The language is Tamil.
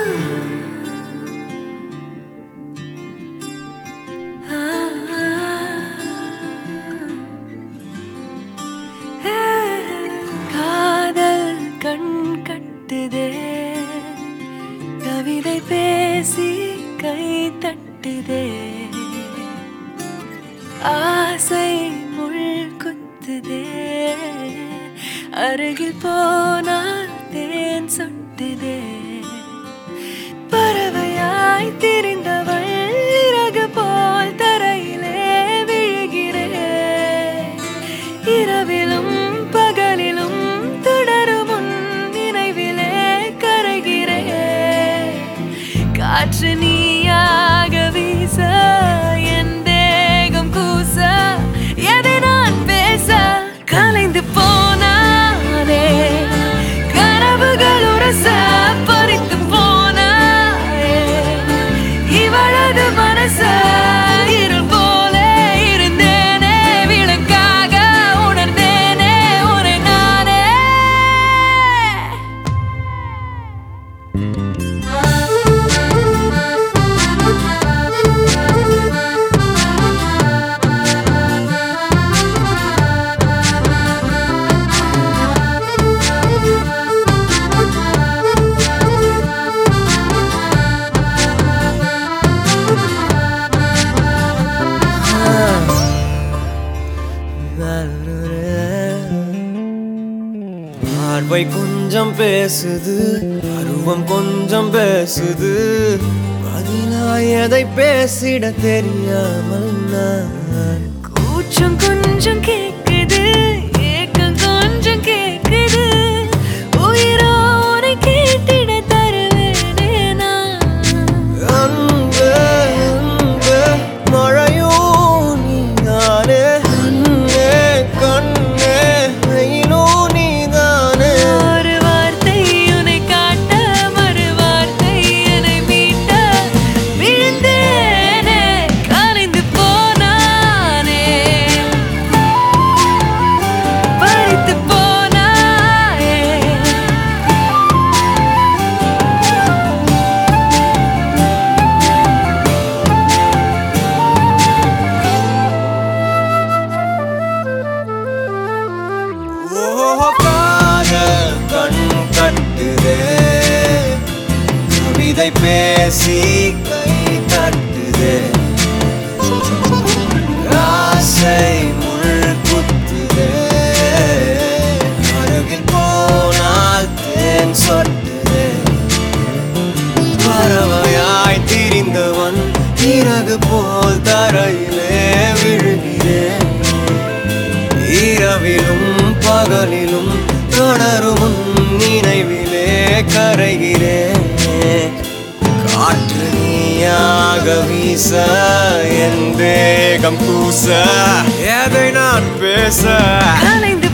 காதல் கண் கட்டுதே கவிதை பேசி கை தட்டுதே ஆசை முள் குத்துதே அருகில் போனால் தேன் சொட்டுதே பறவையாய் திரிந்தவள் இறகு போல் தரையிலே விழுகிறேன் இரவிலும் பகலிலும் தொடரும் உன் நினைவிலே கரைகிறேன் காற்று நீயாக வீச என் தேகம் கூச எதை நான் பேச கலைந்து போனானே கனவுகள் உரச பறித்து போனாயே இவளது மனச இருள் போல இருந்தேனே விளக்காக உணர்ந்தேனே உன்னை நானே பார்வை கொஞ்சம் பேசுது அருவம் கொஞ்சம் பேசுது பதிலாய் எதை பேசிட தெரியாமல் நான் கூச்சம் கொஞ்சம் கேக்குது ஏக்கம் கொஞ்சம் கேக்குது உயிரோரை கேட்டிட தருவேனே நான் அன்பே அன்பே மழையும் நீதானே கண்ணே கண்ணே வெயிலும் நீதானே ஒரு வார்த்தை உன்னை காட்ட மறு வார்த்தை என்னை மீட்ட விழுந்தேனே கலைந்து போனானே பறித்து போனாயே ஓ காதல் கண் கட்டுதே கவிதை பேசி கை தட்டுதே ஆசை முள் குத்துதே அருகில் போனால் தேன் சொட்டுதே பறவையாய் திரிந்தவன் இறகு போல் தரையிலே விழுகிறேன் இரவிலும் பகலிலும் தொடரும் உன் நினைவிலே கரைகிறேன் காற்று நீயாக வீச என் தேகம் கூச எதை நான் பேச கலைந்து